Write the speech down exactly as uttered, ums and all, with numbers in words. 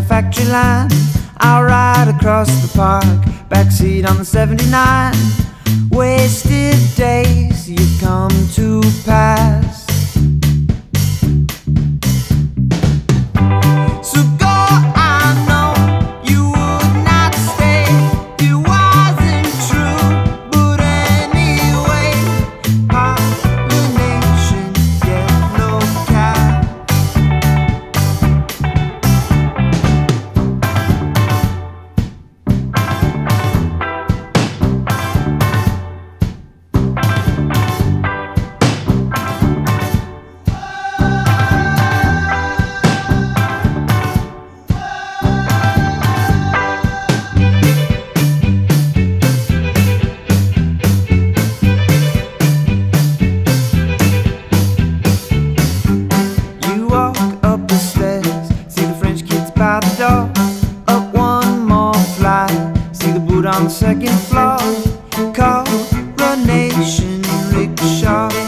factory line. I'll ride across the park, backseat on the seventy-nine. Wasted days you've come to pass. So go, I know you would not stay. It wasn't true, but anyway, pollination, yellow cat. By the door, up one more flight, see the boot on the second floor. Coronation rickshaw.